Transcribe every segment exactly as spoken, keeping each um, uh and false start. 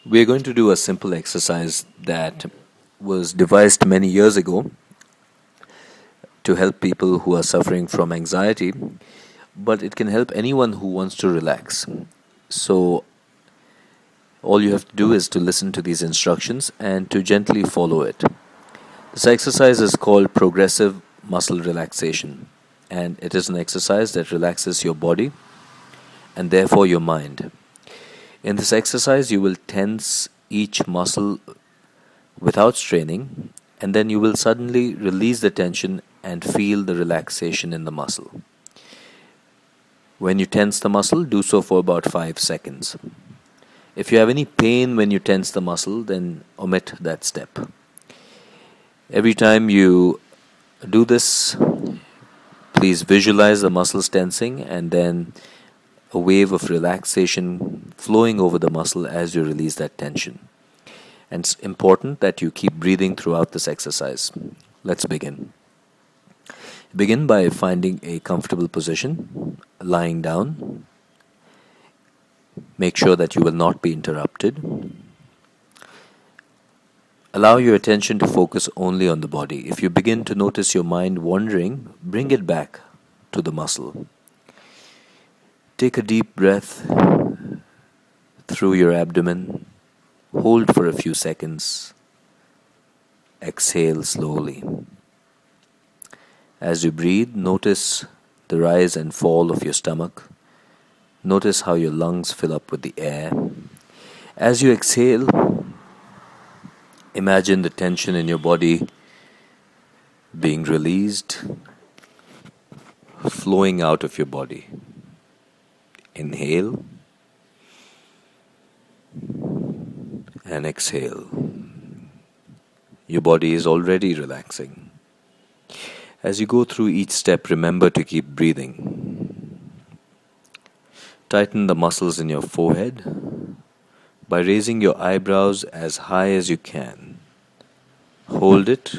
We are going to do a simple exercise that was devised many years ago to help people who are suffering from anxiety, but it can help anyone who wants to relax. So, all you have to do is to listen to these instructions and to gently follow it. This exercise is called progressive muscle relaxation, and it is an exercise that relaxes your body and therefore your mind. In this exercise, you will tense each muscle without straining, and then you will suddenly release the tension and feel the relaxation in the muscle. When you tense the muscle, do so for about five seconds. If you have any pain when you tense the muscle, then omit that step. Every time you do this, please visualize the muscles tensing and then a wave of relaxation flowing over the muscle as you release that tension. And it's important that you keep breathing throughout this exercise. Let's begin. Begin by finding a comfortable position, lying down. Make sure that you will not be interrupted. Allow your attention to focus only on the body. If you begin to notice your mind wandering, bring it back to the muscle. Take a deep breath through your abdomen. Hold for a few seconds. Exhale slowly. As you breathe, notice the rise and fall of your stomach. Notice how your lungs fill up with the air. As you exhale, imagine the tension in your body being released, flowing out of your body. Inhale and exhale. Your body is already relaxing. As you go through each step, remember to keep breathing. Tighten the muscles in your forehead by raising your eyebrows as high as you can. Hold it.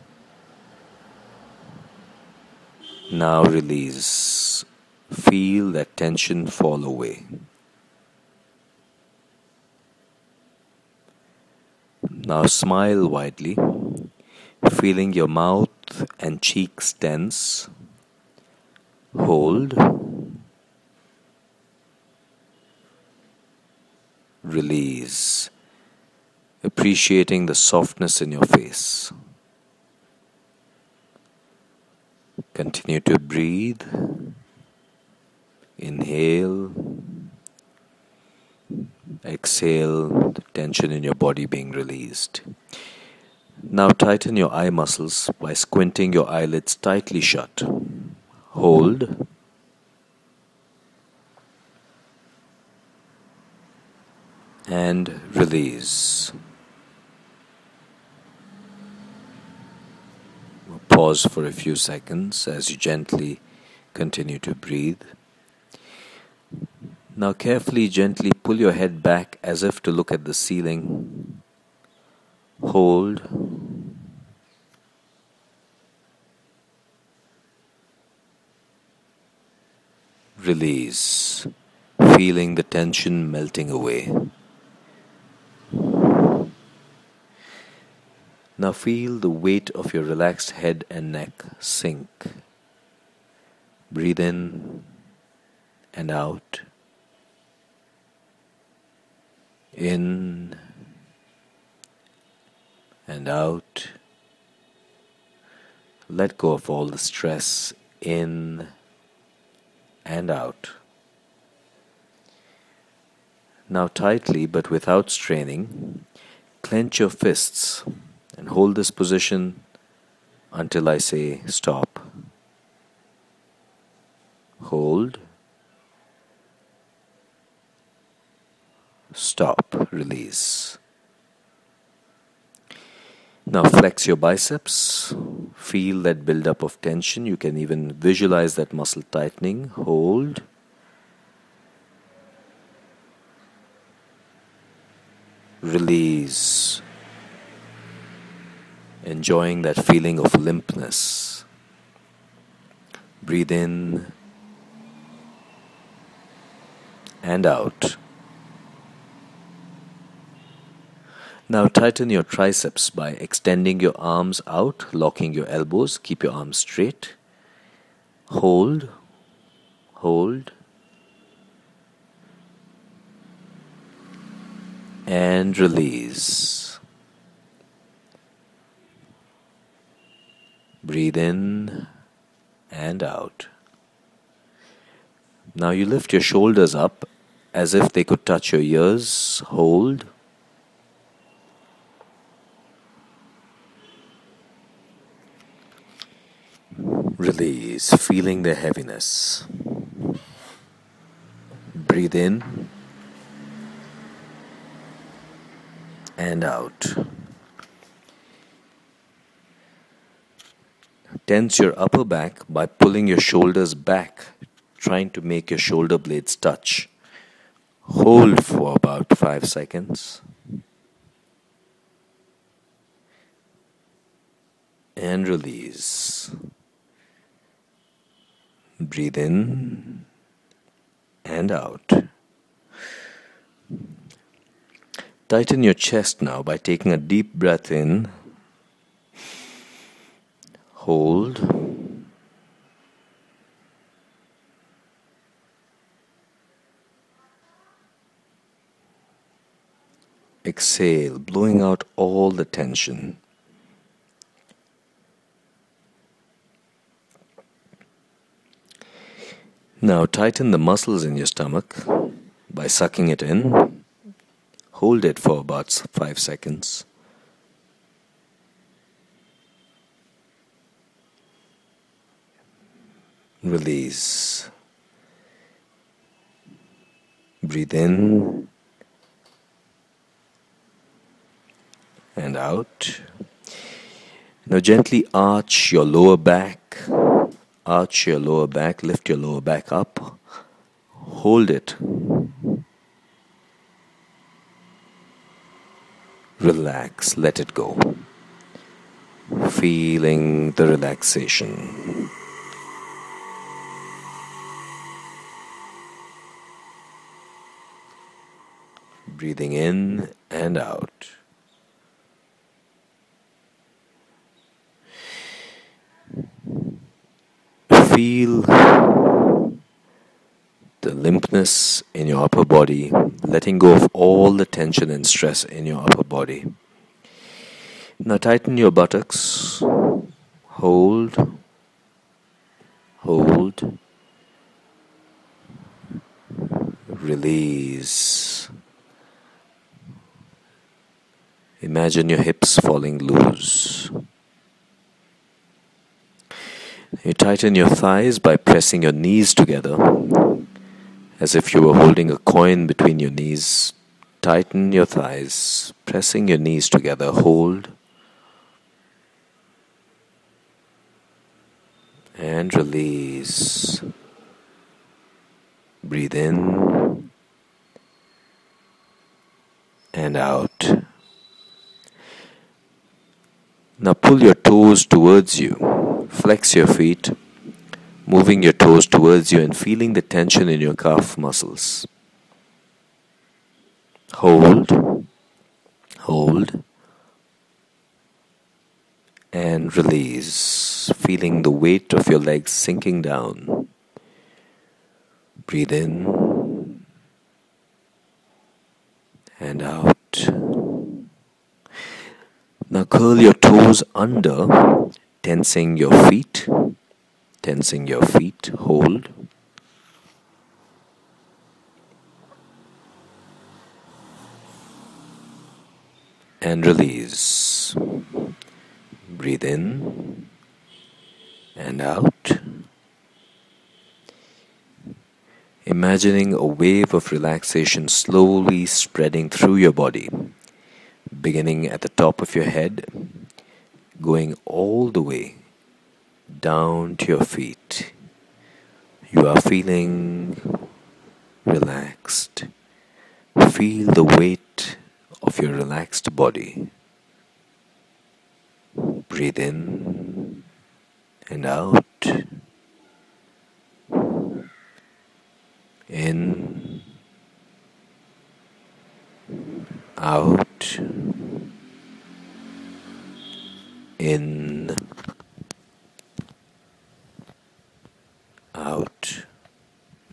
Now release. Feel that tension fall away. Now smile widely, feeling your mouth and cheeks tense. Hold. Release. Appreciating the softness in your face. Continue to breathe. Inhale. Exhale, the tension in your body being released. Now tighten your eye muscles by squinting your eyelids tightly shut. Hold. And release. Pause for a few seconds as you gently continue to breathe. Now carefully, gently pull your head back as if to look at the ceiling. Hold. Release. Feeling the tension melting away. Now feel the weight of your relaxed head and neck sink. Breathe in and out. In and out. Let go of all the stress in and out. Now tightly but without straining, clench your fists and hold this position until I say stop. Hold. Stop. Release. Now flex your biceps. Feel that buildup of tension. You can even visualize that muscle tightening. Hold. Release. Enjoying that feeling of limpness. Breathe in and out. Now tighten your triceps by extending your arms out, locking your elbows, keep your arms straight. Hold, hold, and release. Breathe in and out. Now you lift your shoulders up as if they could touch your ears. Hold. Release, feeling the heaviness. Breathe in and out. Tense your upper back by pulling your shoulders back, trying to make your shoulder blades touch. Hold for about five seconds. And release. Breathe in and out. Tighten your chest now by taking a deep breath in. Hold. Exhale, blowing out all the tension. Now tighten the muscles in your stomach by sucking it in. Hold it for about five seconds. Release. Breathe in and out. Now gently arch your lower back. Arch your lower back, lift your lower back up. Hold it. Relax, let it go. Feeling the relaxation. Breathing in and out. Feel the limpness in your upper body, letting go of all the tension and stress in your upper body. Now tighten your buttocks. Hold. Hold. Release. Imagine your hips falling loose. You tighten your thighs by pressing your knees together, as if you were holding a coin between your knees. Tighten your thighs, pressing your knees together. Hold. And release. Breathe in and out. Now pull your toes towards you. Flex your feet, moving your toes towards you and feeling the tension in your calf muscles. Hold, hold, and release, feeling the weight of your legs sinking down. Breathe in and out. Now curl your toes under, tensing your feet, tensing your feet, hold. And release. Breathe in and out. Imagining a wave of relaxation slowly spreading through your body, beginning at the top of your head, going all the way down to your feet. You are feeling relaxed. Feel the weight of your relaxed body. Breathe in and out. In, out. In, out.